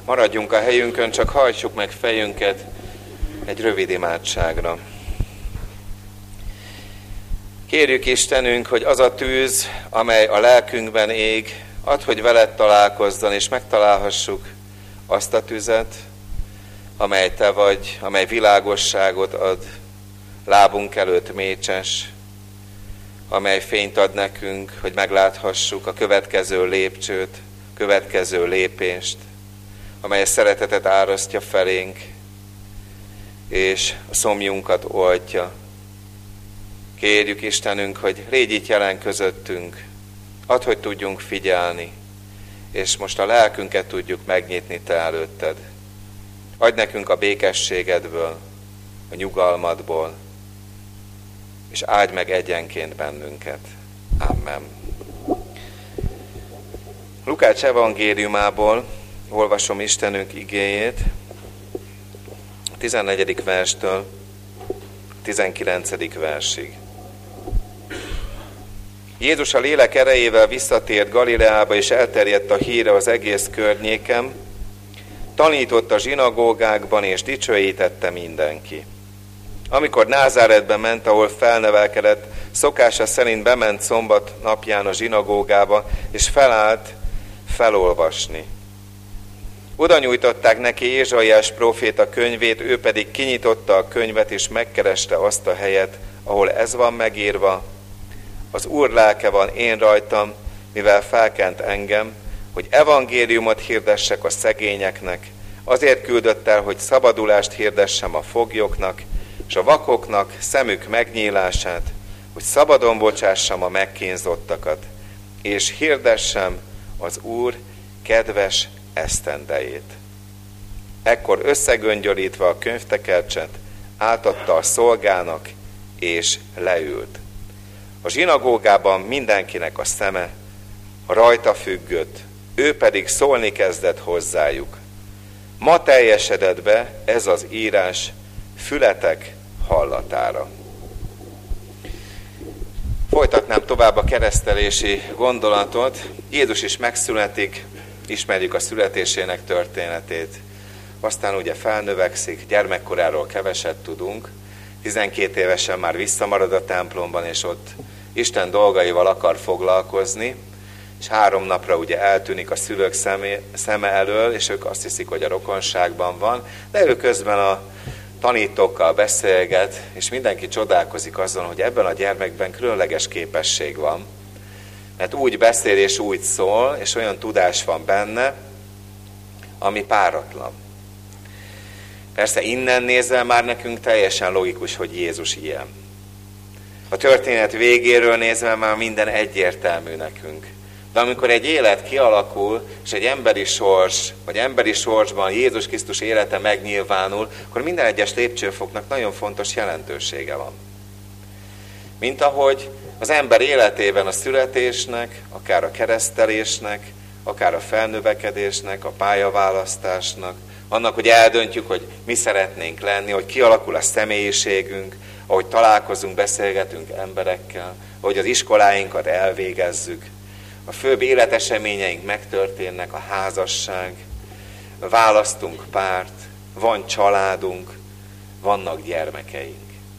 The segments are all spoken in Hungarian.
Maradjunk a helyünkön, csak hajtsuk meg fejünket egy rövid imádságra. Kérjük Istenünk, hogy az a tűz, amely a lelkünkben ég, add, hogy veled találkozzon, és megtalálhassuk azt a tüzet, amely te vagy, amely világosságot ad, lábunk előtt mécses, amely fényt ad nekünk, hogy megláthassuk a következő lépcsőt, következő lépést, amely a szeretetet árasztja felénk, és a szomjunkat oltja. Kérjük Istenünk, hogy légy itt jelen közöttünk, add, hogy tudjunk figyelni, és most a lelkünket tudjuk megnyitni te előtted. Adj nekünk a békességedből, a nyugalmadból, és áldj meg egyenként bennünket. Amen. Lukács evangéliumából olvasom Istenünk igéjét, 14. verstől 19. versig. Jézus a lélek erejével visszatért Galileába, és elterjedt a híre az egész környéken, tanított a zsinagógákban, és dicsőítette mindenki. Amikor Názáretbe ment, ahol felnevelkedett, szokása szerint bement szombat napján a zsinagógába, és felállt felolvasni. Oda nyújtották neki Ézsaiás próféta könyvét, ő pedig kinyitotta a könyvet, és megkereste azt a helyet, ahol ez van megírva: az Úr lelke van én rajtam, mivel felkent engem, hogy evangéliumot hirdessek a szegényeknek, azért küldött el, hogy szabadulást hirdessem a foglyoknak, és a vakoknak szemük megnyílását, hogy szabadon bocsássam a megkínzottakat, és hirdessem az Úr kedves esztendejét. Ekkor összegöngyölítve a könyvtekercset, átadta a szolgának, és leült. A zsinagógában mindenkinek a szeme rajta függött, ő pedig szólni kezdett hozzájuk. Ma teljesedett be ez az írás fületek hallatára. Folytatnám tovább a keresztelési gondolatot. Jézus is megszületik, ismerjük a születésének történetét. Aztán ugye felnövekszik, gyermekkoráról keveset tudunk. 12 évesen már visszamarad a templomban, és ott Isten dolgaival akar foglalkozni, és 3 napra ugye eltűnik a szülők szeme elől, és ők azt hiszik, hogy a rokonságban van, de ő közben a tanítókkal beszélget, és mindenki csodálkozik azon, hogy ebben a gyermekben különleges képesség van, mert úgy beszél és úgy szól, és olyan tudás van benne, ami páratlan. Persze innen nézve már nekünk teljesen logikus, hogy Jézus ilyen. A történet végéről nézve már minden egyértelmű nekünk. De amikor egy élet kialakul, és egy emberi sors, vagy emberi sorsban Jézus Krisztus élete megnyilvánul, akkor minden egyes lépcsőfoknak nagyon fontos jelentősége van. Mint ahogy az ember életében a születésnek, akár a keresztelésnek, akár a felnövekedésnek, a pályaválasztásnak, annak, hogy eldöntjük, hogy mi szeretnénk lenni, hogy kialakul a személyiségünk, ahogy találkozunk, beszélgetünk emberekkel, ahogy az iskoláinkat elvégezzük, a főbb életeseményeink megtörténnek, a házasság, választunk párt, van családunk, vannak gyermekeink.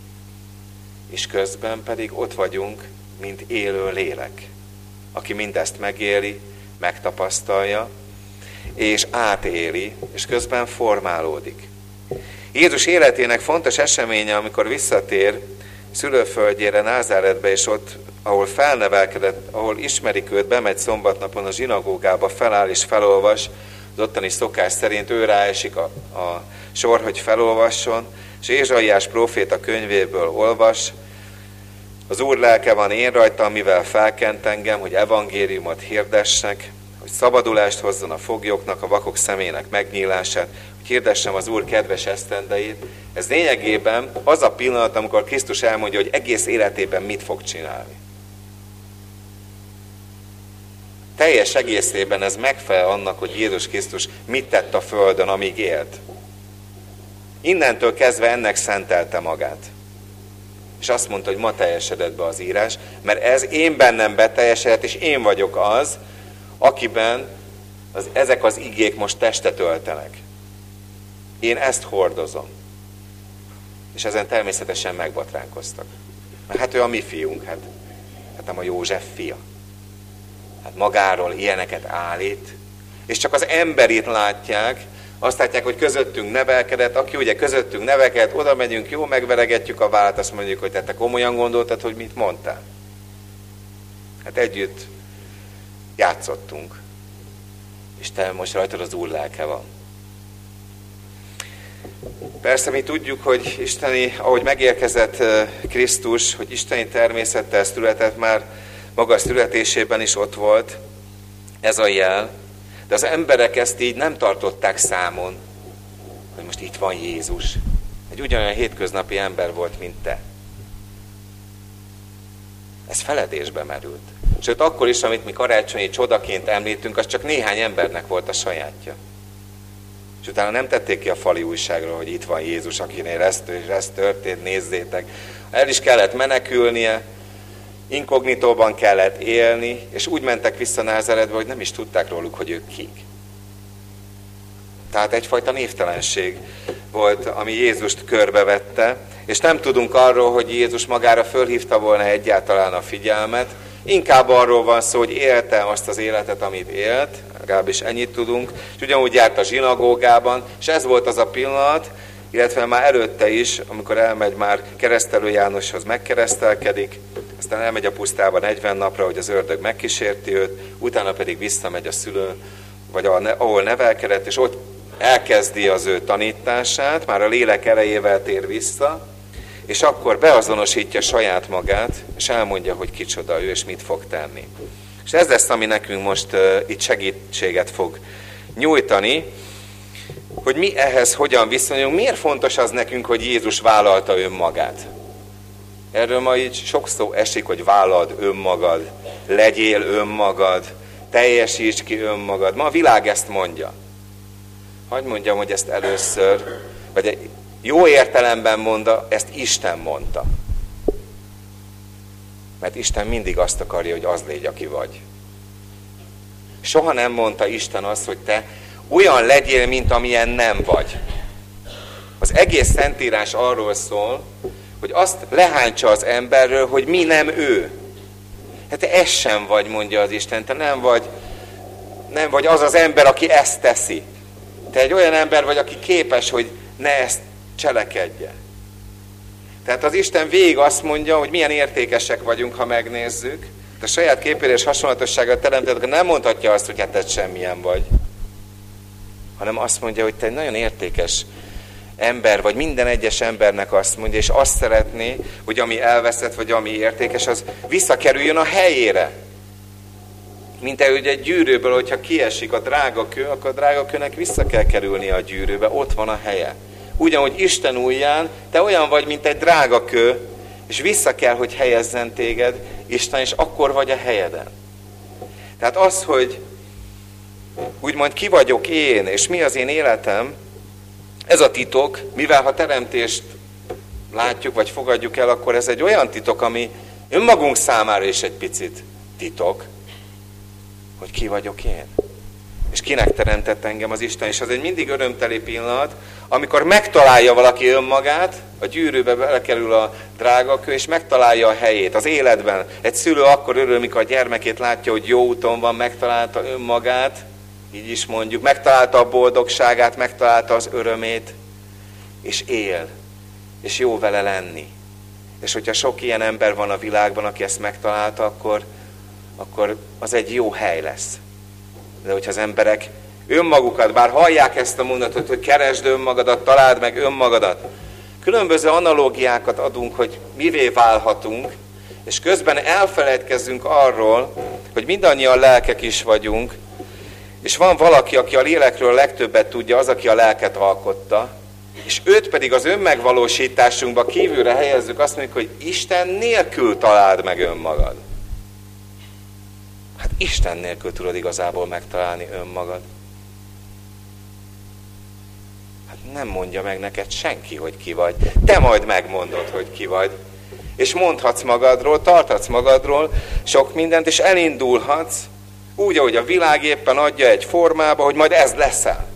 És közben pedig ott vagyunk, mint élő lélek, aki mindezt megéli, megtapasztalja, és átéli, és közben formálódik. Jézus életének fontos eseménye, amikor visszatér szülőföldjére, Názáretbe, és ott, ahol felnevelkedett, ahol ismerik őt, bemegy szombatnapon a zsinagógába, feláll és felolvas, az ottani szokás szerint ő ráesik a sor, hogy felolvasson, és Ézsaiás próféta könyvéből olvas: az Úr lelke van én rajtam, mivel felkent engem, hogy evangéliumot hirdessek, hogy szabadulást hozzon a foglyoknak, a vakok szemének megnyílását, hogy hirdessem az Úr kedves esztendejét. Ez lényegében az a pillanat, amikor Krisztus elmondja, hogy egész életében mit fog csinálni. Teljes egészében ez megfelel annak, hogy Jézus Krisztus mit tett a földön, amíg élt. Innentől kezdve ennek szentelte magát. És azt mondta, hogy ma teljesedett be az írás, mert ez én bennem beteljesedett, és én vagyok az, akiben ezek az igék most testet öltenek. Én ezt hordozom. És ezen természetesen megbotránkoztak. Mert hát ő a mi fiunk, hát nem a József fia. Hát magáról ilyeneket állít, és csak az emberit látják, azt látják, hogy közöttünk nevelkedett, aki ugye közöttünk nevelkedett, oda megyünk, jó, megveregetjük a vállat, azt mondjuk, hogy te komolyan gondoltad, hogy mit mondtál. Hát együtt játszottunk. És te most rajtad az Úr lelke van. Persze mi tudjuk, hogy isteni, ahogy megérkezett Krisztus, hogy isteni természettel született, már maga születésében is ott volt ez a jel, de az emberek ezt így nem tartották számon, hogy most itt van Jézus. Egy ugyanolyan hétköznapi ember volt, mint te. Ez feledésbe merült. Sőt, akkor is, amit mi karácsonyi csodaként említünk, az csak néhány embernek volt a sajátja. És utána nem tették ki a fali újságra, hogy itt van Jézus, akinél ez történt, nézzétek. El is kellett menekülnie, inkognitóban kellett élni, és úgy mentek vissza Názáretbe, hogy nem is tudták róluk, hogy ők kik. Tehát egyfajta névtelenség volt, ami Jézust körbevette, és nem tudunk arról, hogy Jézus magára fölhívta volna egyáltalán a figyelmet, inkább arról van szó, hogy élte azt az életet, amit élt, legalábbis ennyit tudunk, és ugyanúgy járt a zsinagógában, és ez volt az a pillanat, illetve már előtte is, amikor elmegy már Keresztelő Jánoshoz, megkeresztelkedik, aztán elmegy a pusztába 40 napra, hogy az ördög megkísérti őt, utána pedig visszamegy a szülő, vagy ahol nevelkedett, és ott elkezdi az ő tanítását, már a lélek erejével tér vissza, és akkor beazonosítja saját magát, és elmondja, hogy kicsoda ő, és mit fog tenni. És ez lesz, ami nekünk most itt segítséget fog nyújtani, hogy mi ehhez hogyan viszonyulunk. Miért fontos az nekünk, hogy Jézus vállalta önmagát? Erről ma így sok szó esik, hogy vállald önmagad, legyél önmagad, teljesíts ki önmagad. Ma a világ ezt mondja. Hadd mondjam, hogy ezt először, vagy jó értelemben mondta, ezt Isten mondta. Mert Isten mindig azt akarja, hogy az légy, aki vagy. Soha nem mondta Isten azt, hogy te olyan legyél, mint amilyen nem vagy. Az egész Szentírás arról szól, hogy azt lehántsa az emberről, hogy mi nem ő. Hát te ez sem vagy, mondja az Isten, te nem vagy az az ember, aki ezt teszi. Te egy olyan ember vagy, aki képes, hogy ne ezt cselekedje. Tehát az Isten végig azt mondja, hogy milyen értékesek vagyunk, ha megnézzük. A saját képére és hasonlatossággal teremtett, nem mondhatja azt, hogy hát te semmilyen vagy. Hanem azt mondja, hogy te egy nagyon értékes ember vagy, minden egyes embernek azt mondja, és azt szeretné, hogy ami elveszett, vagy ami értékes, az visszakerüljön a helyére. Mint egy gyűrűből, hogyha kiesik a drágakő, akkor a drágakőnek vissza kell kerülnie a gyűrűbe, ott van a helye. Ugyanúgy Isten ujján, te olyan vagy, mint egy drágakő, és vissza kell, hogy helyezzen téged Isten, és akkor vagy a helyeden. Tehát az, hogy úgymond ki vagyok én, és mi az én életem, ez a titok, mivel ha teremtést látjuk, vagy fogadjuk el, akkor ez egy olyan titok, ami önmagunk számára is egy picit titok, hogy ki vagyok én. És kinek teremtett engem az Isten. És az egy mindig örömteli pillanat, amikor megtalálja valaki önmagát, a gyűrűbe belekerül a drágakő, és megtalálja a helyét az életben. Egy szülő akkor örül, mikor a gyermekét látja, hogy jó úton van, megtalálta önmagát, így is mondjuk, megtalálta a boldogságát, megtalálta az örömét, és él, és jó vele lenni. És hogyha sok ilyen ember van a világban, aki ezt megtalálta, akkor az egy jó hely lesz. De hogyha az emberek önmagukat, bár hallják ezt a mondatot, hogy keresd önmagadat, találd meg önmagadat, különböző analógiákat adunk, hogy mivé válhatunk, és közben elfeledkezzünk arról, hogy mindannyian lelkek is vagyunk, és van valaki, aki a lélekről legtöbbet tudja, az, aki a lelket alkotta, és őt pedig az önmegvalósításunkba kívülre helyezzük, azt mondjuk, hogy Isten nélkül találd meg önmagad. Hát Isten nélkül tudod igazából megtalálni önmagad. Hát nem mondja meg neked senki, hogy ki vagy. Te majd megmondod, hogy ki vagy. És mondhatsz magadról, tarthatsz magadról sok mindent, és elindulhatsz Úgy, ahogy a világ éppen adja egy formába, hogy majd ez leszel.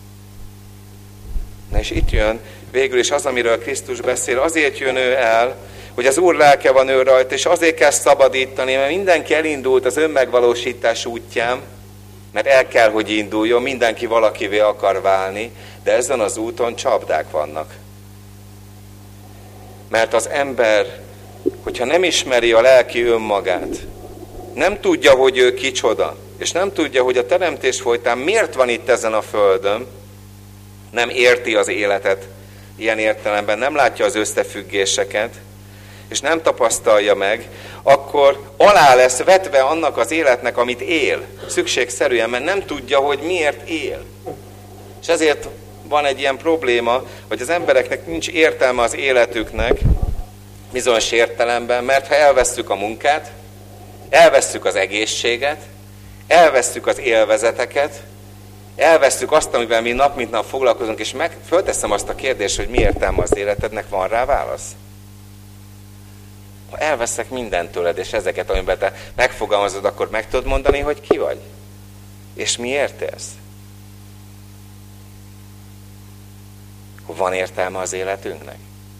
Na és itt jön végül is az, amiről Krisztus beszél, azért jön ő el, hogy az Úr lelke van ő rajta, és azért kell szabadítani, mert mindenki elindult az önmegvalósítás útján, mert el kell, hogy induljon, mindenki valakivé akar válni, de ezen az úton csapdák vannak. Mert az ember, hogyha nem ismeri a lelki önmagát, nem tudja, hogy ő kicsoda, és nem tudja, hogy a teremtés folytán miért van itt ezen a földön, nem érti az életet ilyen értelemben, nem látja az összefüggéseket, és nem tapasztalja meg, akkor alá lesz vetve annak az életnek, amit él, szükségszerűen, mert nem tudja, hogy miért él. És ezért van egy ilyen probléma, hogy az embereknek nincs értelme az életüknek, bizonyos értelemben, mert ha elvesszük a munkát, elvesszük az egészséget, elvesszük az élvezeteket, elvesszük azt, amivel mi nap mint nap foglalkozunk, és fölteszem azt a kérdést, hogy mi értelme az életednek, van rá válasz? Ha elveszek mindent tőled, és ezeket, amiben te megfogalmazod, akkor meg tudod mondani, hogy ki vagy? És miért élsz? Hogy van értelme az életünknek?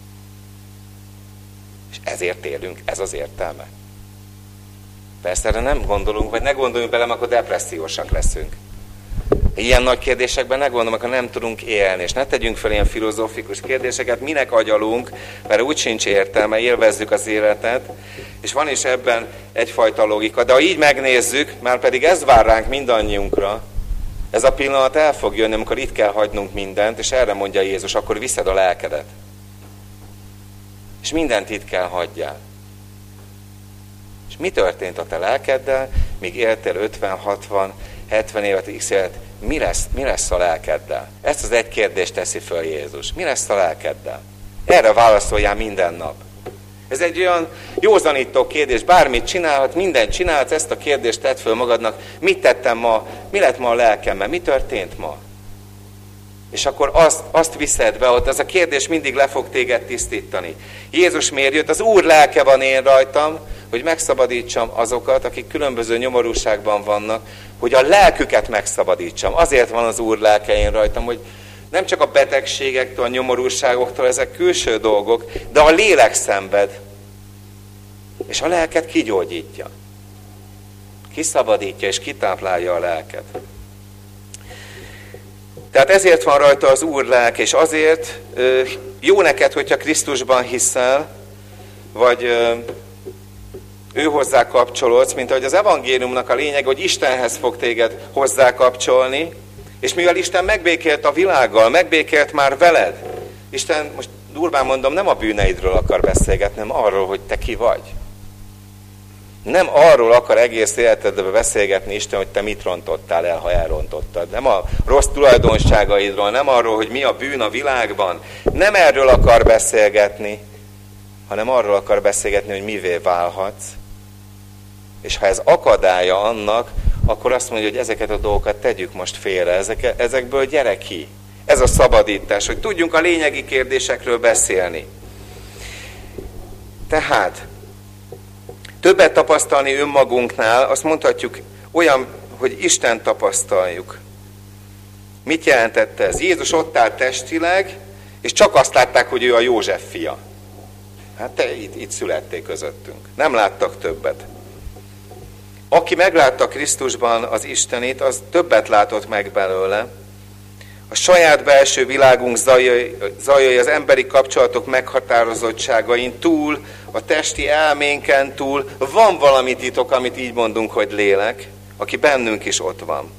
És ezért élünk, ez az értelme. Persze erre nem gondolunk, vagy ne gondoljunk bele, akkor depressziósak leszünk. Ilyen nagy kérdésekben ne gondolom, akkor nem tudunk élni, és ne tegyünk fel ilyen filozófikus kérdéseket, minek agyalunk, mert úgy sincs értelme, élvezzük az életet, és van is ebben egyfajta logika. De ha így megnézzük, már pedig ez vár ránk mindannyiunkra, ez a pillanat el fog jönni, amikor itt kell hagynunk mindent, és erre mondja Jézus, akkor viszed a lelkedet. És mindent itt kell hagyjál. És mi történt a te lelkeddel, míg éltél 50, 60, 70 évet, x évet, mi lesz a lelkeddel? Ezt az egy kérdést teszi föl Jézus. Mi lesz a lelkeddel? Erre válaszoljál minden nap. Ez egy olyan józanító kérdés, bármit csinálhat, mindent csinálhatsz, ezt a kérdést tedd föl magadnak. Mit tettem ma? Mi lett ma a lelkemmel? Mi történt ma? És akkor azt viszed be, ott az a kérdés mindig le fog téged tisztítani. Jézus miért jött? Az Úr lelke van én rajtam, hogy megszabadítsam azokat, akik különböző nyomorúságban vannak, hogy a lelküket megszabadítsam. Azért van az Úr lelke én rajtam, hogy nem csak a betegségektől, a nyomorúságoktól, ezek külső dolgok, de a lélek szenved. És a lelket kigyógyítja. Kiszabadítja és kitáplálja a lelket. Tehát ezért van rajta az Úr lelke, és azért jó neked, hogyha Krisztusban hiszel, vagy ő hozzá kapcsolódsz, mint ahogy az evangéliumnak a lényeg, hogy Istenhez fog téged hozzá kapcsolni, és mivel Isten megbékélt a világgal, megbékélt már veled, Isten, most durván mondom, nem a bűneidről akar beszélgetni, hanem arról, hogy te ki vagy. Nem arról akar egész életedben beszélgetni Isten, hogy te mit rontottál el, ha elrontottad. Nem a rossz tulajdonságaidról, nem arról, hogy mi a bűn a világban. Nem erről akar beszélgetni, hanem arról akar beszélgetni, hogy mivé válhatsz. És ha ez akadálya annak, akkor azt mondja, hogy ezeket a dolgokat tegyük most félre, ezekből gyere ki. Ez a szabadítás, hogy tudjunk a lényegi kérdésekről beszélni. Tehát többet tapasztalni önmagunknál, azt mondhatjuk olyan, hogy Isten tapasztaljuk. Mit jelentett ez? Jézus ott állt testileg, és csak azt látták, hogy ő a József fia. Hát itt születték közöttünk. Nem láttak többet. Aki meglátta Krisztusban az Istenét, az többet látott meg belőle. A saját belső világunk zajai az emberi kapcsolatok meghatározottságain túl, a testi elménken túl van valami titok, amit így mondunk, hogy lélek, aki bennünk is ott van.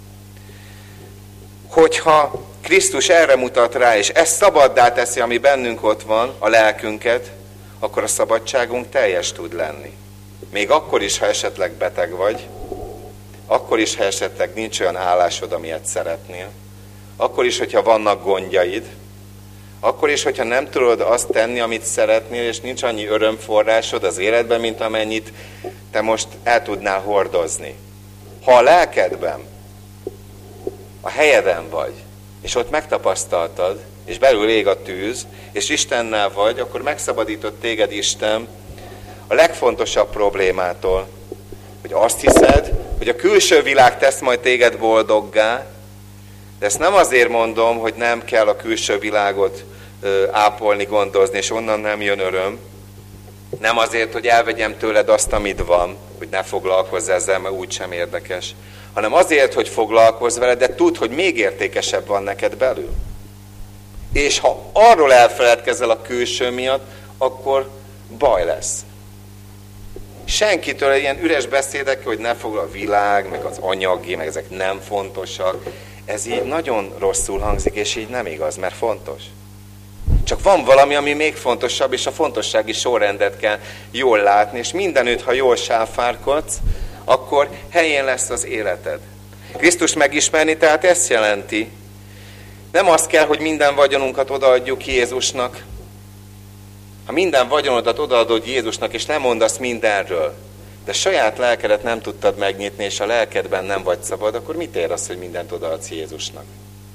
Hogyha Krisztus erre mutat rá, és ezt szabaddá teszi, ami bennünk ott van, a lelkünket, akkor a szabadságunk teljes tud lenni. Még akkor is, ha esetleg beteg vagy, akkor is, ha esetleg nincs olyan állásod, amilyet szeretnél, akkor is, hogyha vannak gondjaid, akkor is, hogyha nem tudod azt tenni, amit szeretnél, és nincs annyi örömforrásod az életben, mint amennyit te most el tudnál hordozni. Ha a lelkedben, a helyeden vagy, és ott megtapasztaltad, és belül ég a tűz, és Istennel vagy, akkor megszabadított téged Isten a legfontosabb problémától, hogy azt hiszed, hogy a külső világ tesz majd téged boldoggá, de ezt nem azért mondom, hogy nem kell a külső világot ápolni, gondozni, és onnan nem jön öröm. Nem azért, hogy elvegyem tőled azt, amit van, hogy ne foglalkozz ezzel, mert úgysem érdekes, hanem azért, hogy foglalkozz vele, de tudd, hogy még értékesebb van neked belül. És ha arról elfeledkezel a külső miatt, akkor baj lesz. Senkitől ilyen üres beszédek, hogy ne foglal a világ, meg az anyagi, meg ezek nem fontosak. Ez így nagyon rosszul hangzik, és így nem igaz, mert fontos. Csak van valami, ami még fontosabb, és a fontossági sorrendet kell jól látni, és mindenütt, ha jól sáfárkodsz, akkor helyén lesz az életed. Krisztust megismerni, tehát ezt jelenti. Nem azt kell, hogy minden vagyonunkat odaadjuk Jézusnak. Ha minden vagyonodat odaadod Jézusnak, és nem mondasz mindenről, de saját lelkedet nem tudtad megnyitni, és a lelkedben nem vagy szabad, akkor mit ér az, hogy mindent odaadsz Jézusnak?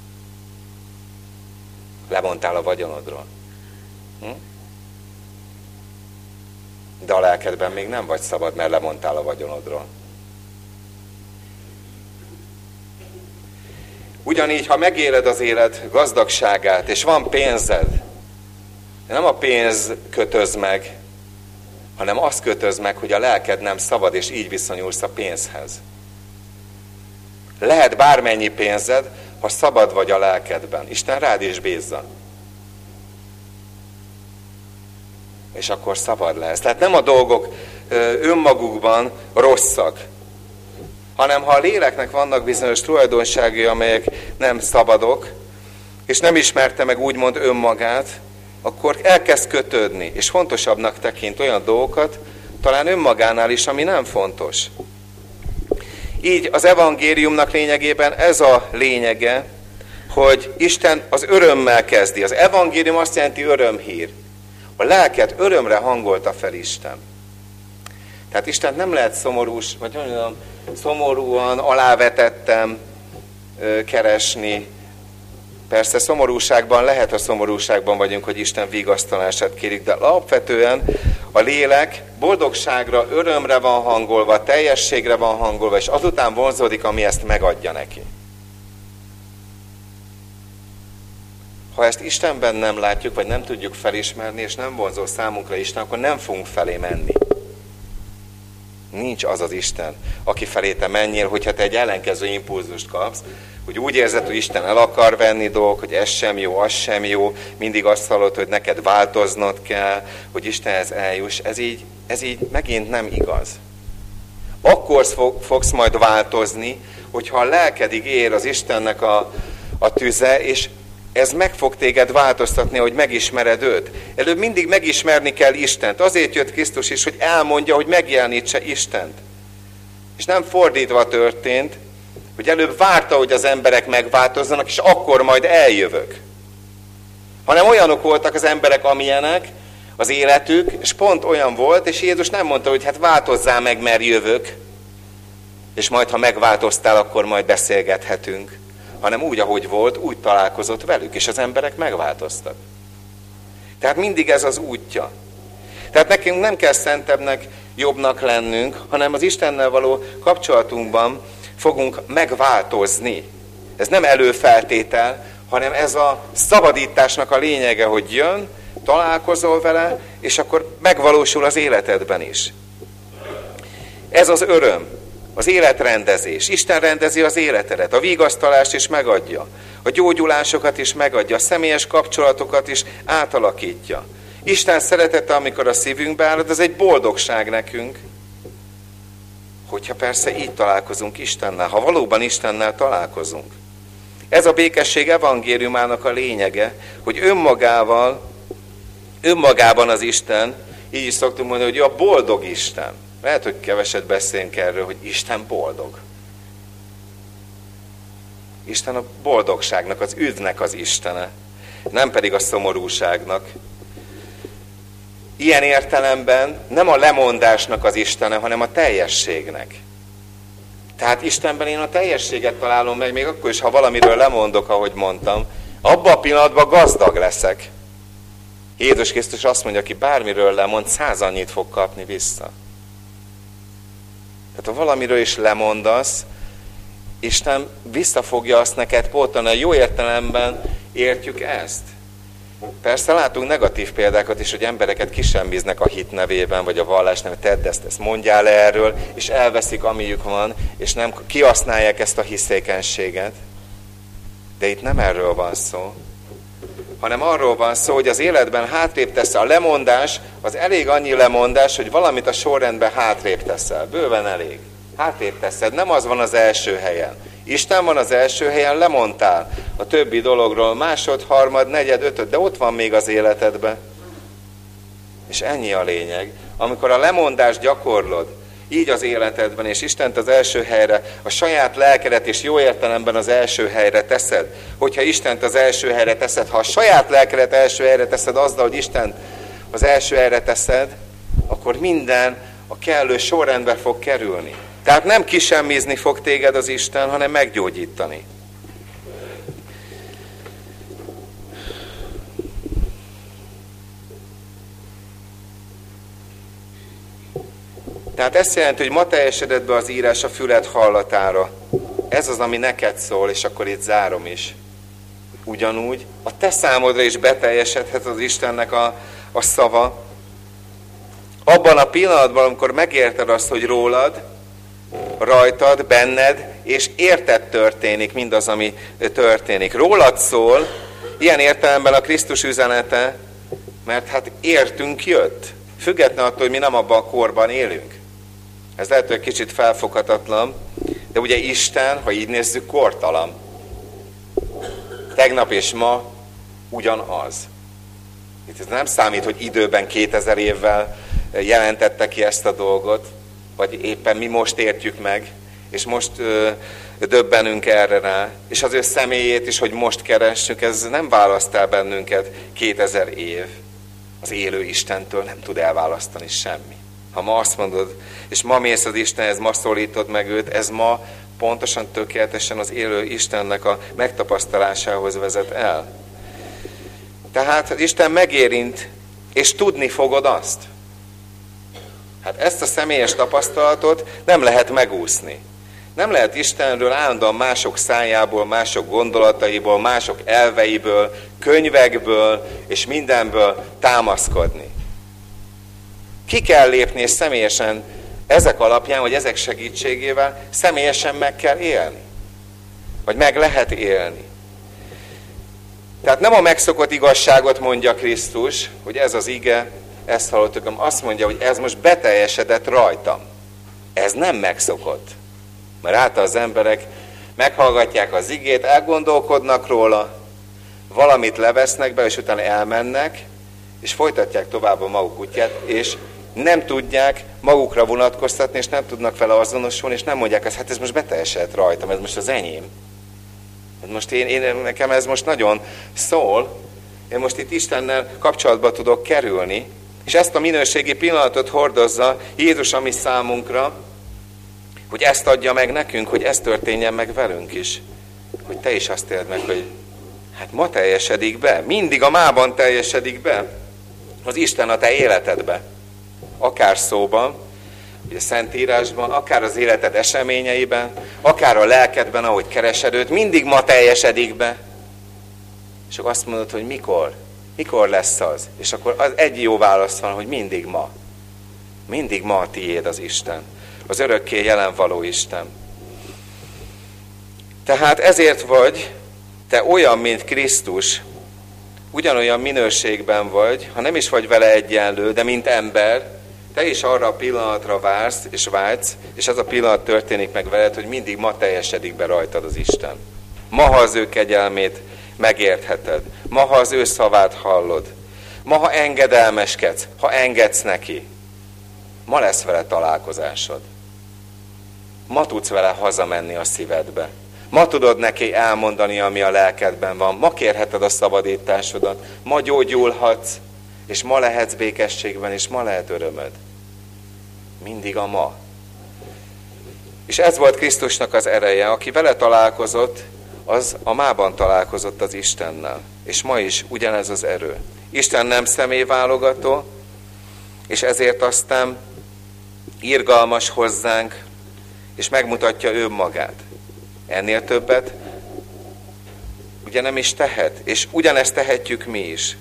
Lemondtál a vagyonodról. De a lelkedben még nem vagy szabad, mert lemondtál a vagyonodról. Ugyanígy, ha megéled az élet gazdagságát, és van pénzed, nem a pénz kötöz meg, hanem azt kötöz meg, hogy a lelked nem szabad, és így viszonyulsz a pénzhez. Lehet bármennyi pénzed, ha szabad vagy a lelkedben. Isten rád is bízza. És akkor szabad lesz. Tehát nem a dolgok önmagukban rosszak, hanem ha a léleknek vannak bizonyos tulajdonságai, amelyek nem szabadok, és nem ismerte meg úgymond önmagát, akkor elkezd kötődni, és fontosabbnak tekint olyan dolgokat, talán önmagánál is, ami nem fontos. Így az evangéliumnak lényegében ez a lényege, hogy Isten az örömmel kezdi. Az evangélium azt jelenti örömhír. A lelket örömre hangolta fel Isten. Tehát Isten nem lehet szomorúan, alávetettem keresni. Persze szomorúságban lehet, ha szomorúságban vagyunk, hogy Isten vigasztalását kérik, de alapvetően a lélek boldogságra, örömre van hangolva, teljességre van hangolva, és azután vonzódik, ami ezt megadja neki. Ha ezt Istenben nem látjuk, vagy nem tudjuk felismerni, és nem vonzó számunkra Isten, akkor nem fogunk felé menni. Nincs az az Isten, aki felé te menjél, hogyha te egy ellenkező impulzust kapsz, hogy úgy érzed, hogy Isten el akar venni dolgok, hogy ez sem jó, az sem jó, mindig azt hallod, hogy neked változnod kell, hogy Istenhez eljuss. Ez így megint nem igaz. Akkor fogsz majd változni, hogyha a lelkedig ér az Istennek a tüze, és ez meg fog téged változtatni, hogy megismered őt. Előbb mindig megismerni kell Istent. Azért jött Krisztus is, hogy elmondja, hogy megjelenítse Istent. És nem fordítva történt, hogy előbb várta, hogy az emberek megváltozzanak, és akkor majd eljövök. Hanem olyanok voltak az emberek, amilyenek, az életük, és pont olyan volt, és Jézus nem mondta, hogy hát változzál meg, mert jövök, és majd, ha megváltoztál, akkor majd beszélgethetünk. Hanem úgy, ahogy volt, úgy találkozott velük, és az emberek megváltoztak. Tehát mindig ez az útja. Tehát nekünk nem kell szentebbnek, jobbnak lennünk, hanem az Istennel való kapcsolatunkban fogunk megváltozni. Ez nem előfeltétel, hanem ez a szabadításnak a lényege, hogy jön, találkozol vele, és akkor megvalósul az életedben is. Ez az öröm, az életrendezés. Isten rendezi az életedet, a vigasztalást is megadja, a gyógyulásokat is megadja, a személyes kapcsolatokat is átalakítja. Isten szeretete, amikor a szívünkbe állad, ez egy boldogság nekünk, hogyha persze így találkozunk Istennel, ha valóban Istennel találkozunk. Ez a békesség evangéliumának a lényege, hogy önmagában az Isten, így is szoktunk mondani, hogy a boldog Isten. Lehet, hogy keveset beszélünk erről, hogy Isten boldog. Isten a boldogságnak, az üdvnek az Istene, nem pedig a szomorúságnak. Ilyen értelemben nem a lemondásnak az Istene, hanem a teljességnek. Tehát Istenben én a teljességet találom meg, még akkor is, ha valamiről lemondok, ahogy mondtam, abban a pillanatban gazdag leszek. Jézus Krisztus azt mondja, aki bármiről lemond, 100 annyit fog kapni vissza. Tehát Ha valamiről is lemondasz, Isten visszafogja azt neked pótolni. A jó értelemben értjük ezt. Persze látunk negatív példákat is, hogy embereket kisemmiznek a hit nevében, vagy a vallás nevében, tedd ezt mondjál le erről, és elveszik, amiük van, és nem kihasználják ezt a hiszékenységet. De itt nem erről van szó, hanem arról van szó, hogy az életben hátrébb teszel. A lemondás, az elég annyi lemondás, hogy valamit a sorrendben hátrébb teszel. Bőven elég. Hátrébb teszed. Nem az van az első helyen. Isten van az első helyen, lemondtál a többi dologról, másod, harmad, negyed, ötöd, de ott van még az életedben. És ennyi a lényeg. Amikor a lemondást gyakorlod, így az életedben, és Istent az első helyre, a saját lelkedet és jó értelemben az első helyre teszed. Hogyha Istent az első helyre teszed, ha a saját lelkedet első helyre teszed azzal, hogy Istent az első helyre teszed, akkor minden a kellő sorrendbe fog kerülni. Tehát nem kisemmizni fog téged az Isten, hanem meggyógyítani. Tehát ezt jelenti, hogy ma teljesedett be az írás a füled hallatára. Ez az, ami neked szól, és akkor itt zárom is. Ugyanúgy a te számodra is beteljesedhet az Istennek a szava. Abban a pillanatban, amikor megérted azt, hogy rólad, rajtad, benned, és érted történik mindaz, ami történik. Rólad szól, ilyen értelemben a Krisztus üzenete, mert hát értünk jött. Független attól, hogy mi nem abban a korban élünk. Ez lehet, hogy kicsit felfoghatatlan, de ugye Isten, ha így nézzük, kortalan. Tegnap és ma ugyanaz. Itt ez nem számít, hogy időben 2000 évvel jelentette ki ezt a dolgot, vagy éppen mi most értjük meg, és most döbbenünk erre rá. És az ő személyét is, hogy most keressük, ez nem választ el bennünket 2000 év. Az élő Istentől nem tud elválasztani semmi. Ha ma azt mondod, és ma mész az Istenhez, ma szólítod meg őt, ez ma pontosan, tökéletesen az élő Istennek a megtapasztalásához vezet el. Tehát az Isten megérint, és tudni fogod azt. Hát ezt a személyes tapasztalatot nem lehet megúszni. Nem lehet Istenről állandóan mások szájából, mások gondolataiból, mások elveiből, könyvekből és mindenből támaszkodni. Ki kell lépni, és személyesen ezek alapján, vagy ezek segítségével személyesen meg kell élni. Vagy meg lehet élni. Tehát nem a megszokott igazságot mondja Krisztus, hogy ez az ige, ezt hallottuk, hanem azt mondja, hogy ez most beteljesedett rajtam. Ez nem megszokott. Mert által az emberek meghallgatják az igét, elgondolkodnak róla, valamit levesznek be, és utána elmennek, és folytatják tovább a maguk útját, és nem tudják magukra vonatkoztatni, és nem tudnak vele azonosulni, és nem mondják azt, hát ez most beteljesedett rajtam, ez most az enyém. Most nekem ez most nagyon szól, én most itt Istennel kapcsolatba tudok kerülni, és ezt a minőségi pillanatot hordozza Jézus a mi számunkra, hogy ezt adja meg nekünk, hogy ez történjen meg velünk is. Hogy te is azt éld meg, hogy hát ma teljesedik be, mindig a mában teljesedik be az Isten a te életedbe. Akár szóban, ugye a Szentírásban, akár az életed eseményeiben, akár a lelkedben, ahogy keresed őt, mindig ma teljesedik be. És akkor azt mondod, hogy mikor? Mikor lesz az? És akkor az egy jó válasz van, hogy mindig ma. Mindig ma a tiéd az Isten. Az örökké jelen való Isten. Tehát ezért vagy te olyan, mint Krisztus, ugyanolyan minőségben vagy, ha nem is vagy vele egyenlő, de mint ember, te is arra a pillanatra vársz és vágysz, és ez a pillanat történik meg veled, hogy mindig ma teljesedik be rajtad az Isten. Ma, ha az ő kegyelmét megértheted, ma, ha az ő szavát hallod, ma, ha engedelmeskedsz, ha engedsz neki, ma lesz vele találkozásod. Ma tudsz vele hazamenni a szívedbe. Ma tudod neki elmondani, ami a lelkedben van. Ma kérheted a szabadításodat. Ma gyógyulhatsz, és ma lehetsz békességben, és ma lehet örömöd. Mindig a ma. És ez volt Krisztusnak az ereje. Aki vele találkozott, az a mában találkozott az Istennel. És ma is ugyanez az erő. Isten nem személyválogató, és ezért aztán irgalmas hozzánk, és megmutatja önmagát. Ennél többet ugye nem is tehet, és ugyanezt tehetjük mi is.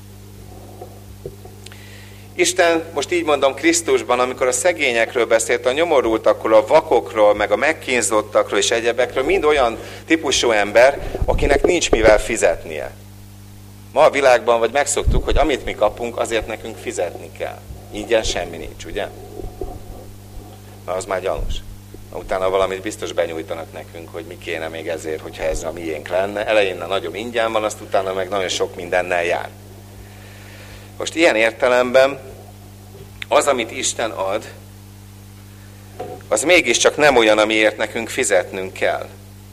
Isten, most így mondom, Krisztusban, amikor a szegényekről beszélt, a nyomorultakról, a vakokról, meg a megkínzottakról és egyebekről, mind olyan típusú ember, akinek nincs mivel fizetnie. Ma a világban vagy megszoktuk, hogy amit mi kapunk, azért nekünk fizetni kell. Ingyen semmi nincs, ugye? Na, az már gyanús. Utána valamit biztos benyújtanak nekünk, hogy mi kéne még ezért, hogyha ez a miénk lenne. Elején nagyon ingyen van, azt utána meg nagyon sok mindennel jár. Most ilyen értelemben az, amit Isten ad, az mégiscsak nem olyan, amiért nekünk fizetnünk kell.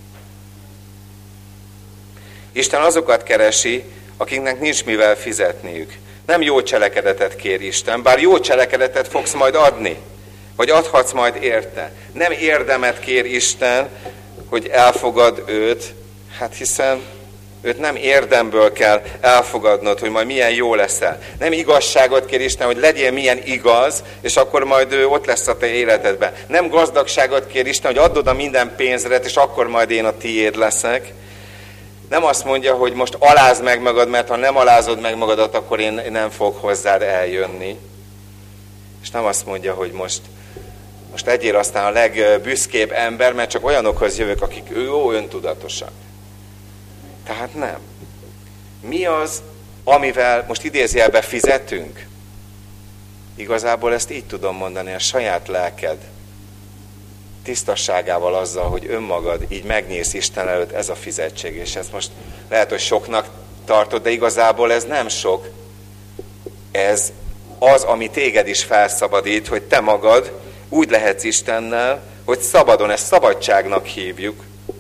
Isten azokat keresi, akiknek nincs mivel fizetniük. Nem jó cselekedetet kér Isten, bár jó cselekedetet fogsz majd adni, vagy adhatsz majd érte. Nem érdemet kér Isten, hogy elfogad őt, hát hiszen őt nem érdemből kell elfogadnod, hogy majd milyen jó leszel. Nem igazságot kér Isten, hogy legyél milyen igaz, és akkor majd ő ott lesz a te életedben. Nem gazdagságot kér Isten, hogy add oda minden pénzret, és akkor majd én a tiéd leszek. Nem azt mondja, hogy most alázd meg magad, mert ha nem alázod meg magadat, akkor én nem fog hozzád eljönni. És nem azt mondja, hogy most legyél aztán a legbüszkébb ember, mert csak olyanokhoz jövök, akik jó öntudatosak. Tehát nem. Mi az, amivel most idézőjelben fizetünk? Igazából ezt így tudom mondani, a saját lelked tisztasságával, azzal, hogy önmagad így megnyílsz Isten előtt, ez a fizetség. És ez most lehet, hogy soknak tartod, de igazából ez nem sok. Ez az, ami téged is felszabadít, hogy te magad úgy lehetsz Istennel, hogy szabadon, ezt szabadságnak hívjuk.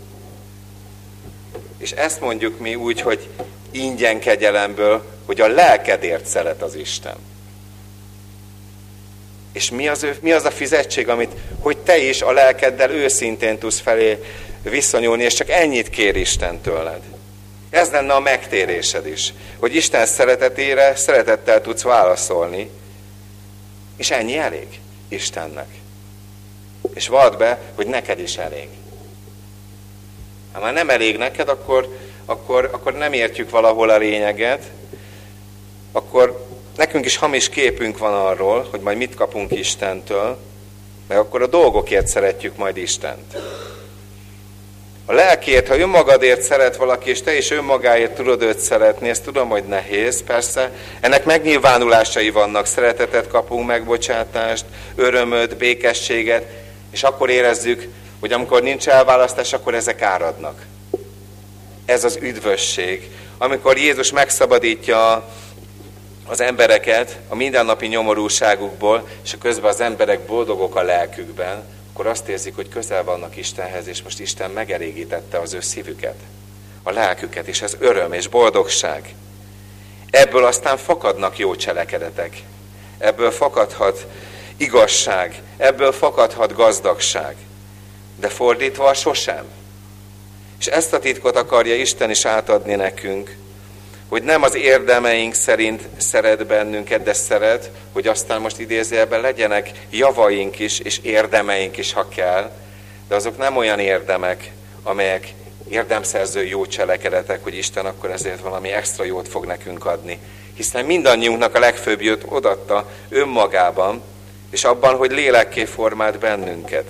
És ezt mondjuk mi úgy, hogy ingyen kegyelemből, hogy a lelkedért szeret az Isten. És mi az a fizetség, hogy te is a lelkeddel őszintén tudsz felé viszonyulni, és csak ennyit kér Isten tőled. Ez lenne a megtérésed is, hogy Isten szeretetére szeretettel tudsz válaszolni, és ennyi elég Istennek. És vald be, hogy neked is elég. Ha már nem elég neked, akkor nem értjük valahol a lényeget, akkor nekünk is hamis képünk van arról, hogy majd mit kapunk Istentől, mert akkor a dolgokért szeretjük majd Istent. A lelkért, ha önmagadért szeret valaki, és te is önmagáért tudod őt szeretni, ezt tudom, hogy nehéz, persze. Ennek megnyilvánulásai vannak, szeretetet kapunk, megbocsátást, örömöt, békességet, és akkor érezzük, hogy amikor nincs elválasztás, akkor ezek áradnak. Ez az üdvösség. Amikor Jézus megszabadítja az embereket a mindennapi nyomorúságukból, és közben az emberek boldogok a lelkükben, akkor azt érzik, hogy közel vannak Istenhez, és most Isten megelégítette az ő szívüket, a lelküket, és ez öröm és boldogság. Ebből aztán fakadnak jó cselekedetek. Ebből fakadhat igazság, ebből fakadhat gazdagság. De fordítva sosem. És ezt a titkot akarja Isten is átadni nekünk, hogy nem az érdemeink szerint szeret bennünket, de szeret, hogy aztán most idézőjelben legyenek javaink is, és érdemeink is, ha kell, de azok nem olyan érdemek, amelyek érdemszerző jó cselekedetek, hogy Isten akkor ezért valami extra jót fog nekünk adni. Hiszen mindannyiunknak a legfőbb jót odatta önmagában, és abban, hogy lélekké formált bennünket.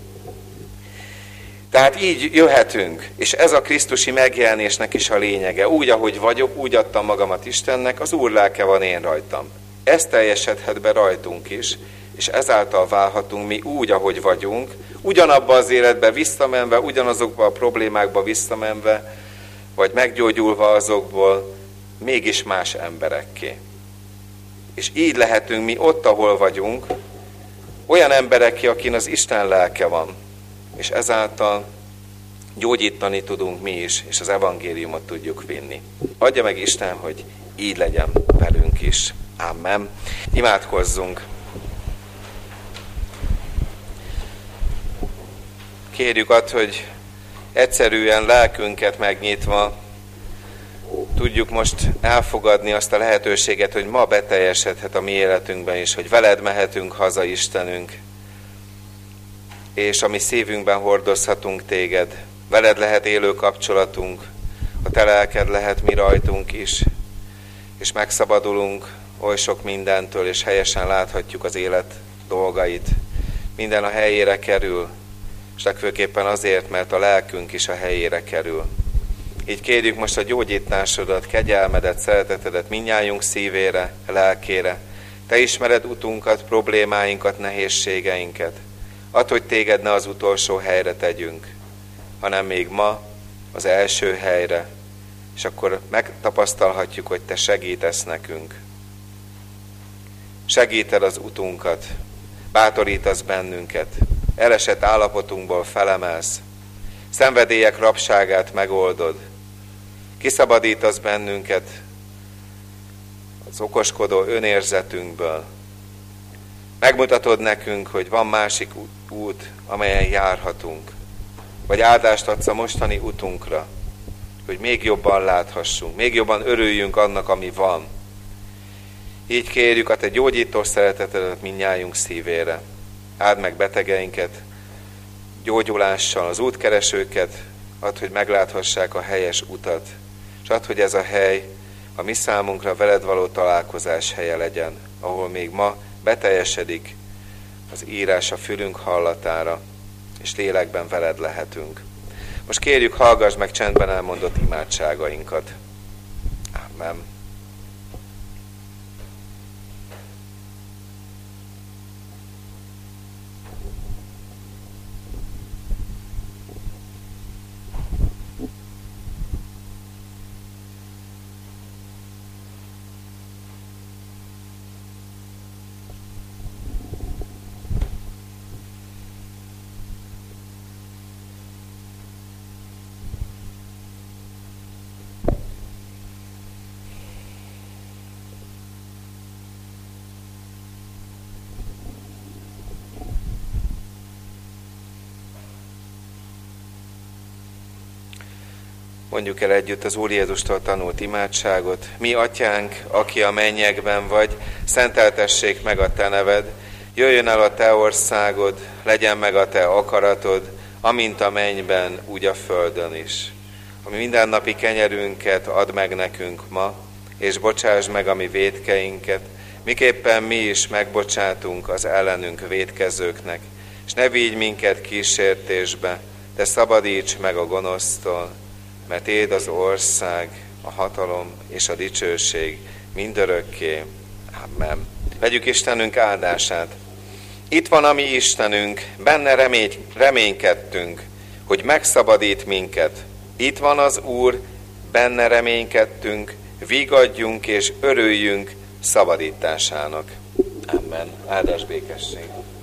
Tehát így jöhetünk, és ez a krisztusi megjelenésnek is a lényege. Úgy, ahogy vagyok, úgy adtam magamat Istennek, az Úr lelke van én rajtam. Ez teljesedhet be rajtunk is, és ezáltal válhatunk mi úgy, ahogy vagyunk, ugyanabba az életbe visszamenve, ugyanazokba a problémákba visszamenve, vagy meggyógyulva azokból, mégis más emberekké. És így lehetünk mi ott, ahol vagyunk, olyan emberekké, akin az Isten lelke van. És ezáltal gyógyítani tudunk mi is, és az evangéliumot tudjuk vinni. Adja meg Isten, hogy így legyen velünk is. Amen. Imádkozzunk. Kérjük azt, hogy egyszerűen lelkünket megnyitva tudjuk most elfogadni azt a lehetőséget, hogy ma beteljesedhet a mi életünkben is, hogy veled mehetünk haza, Istenünk. és a mi szívünkben hordozhatunk téged. Veled lehet élő kapcsolatunk, a te lelked lehet mi rajtunk is, és megszabadulunk oly sok mindentől, és helyesen láthatjuk az élet dolgait. Minden a helyére kerül, és legfőképpen azért, mert a lelkünk is a helyére kerül. Így kérjük most a gyógyításodat, kegyelmedet, szeretetedet mindnyájunk szívére, lelkére. Te ismered utunkat, problémáinkat, nehézségeinket. Add, hogy téged ne az utolsó helyre tegyünk, hanem még ma az első helyre, és akkor megtapasztalhatjuk, hogy te segítesz nekünk. Segíted az utunkat, bátorítasz bennünket, elesett állapotunkból felemelsz, szenvedélyek rabságát megoldod, kiszabadítasz bennünket az okoskodó önérzetünkből. Megmutatod nekünk, hogy van másik út, amelyen járhatunk, vagy áldást adsz a mostani utunkra, hogy még jobban láthassunk, még jobban örüljünk annak, ami van. Így kérjük a te gyógyító szeretetedet mindnyájunk szívére. Áld meg betegeinket gyógyulással, az útkeresőket, add, hogy megláthassák a helyes utat, és add, hogy ez a hely a mi számunkra veled való találkozás helye legyen, ahol még ma beteljesedik az írás a fülünk hallatára, és lélekben veled lehetünk. Most kérjük, hallgass meg csendben elmondott imádságainkat. Amen. Mondjuk el együtt az Úr Jézustól tanult imádságot. Mi, Atyánk, aki a mennyekben vagy, szenteltessék meg a te neved, jöjjön el a te országod, legyen meg a te akaratod, amint a mennyben, úgy a földön is. A mi mindennapi kenyerünket add meg nekünk ma, és bocsásd meg a mi vétkeinket, miképpen mi is megbocsátunk az ellenünk vétkezőknek, és ne vigy minket kísértésbe, de szabadíts meg a gonosztól, mert Téd az ország, a hatalom és a dicsőség mindörökké. Amen. Vegyük Istenünk áldását. Itt van a mi Istenünk, benne reménykedtünk, hogy megszabadít minket. Itt van az Úr, benne reménykedtünk, vigadjunk és örüljünk szabadításának. Amen. Áldás békesség.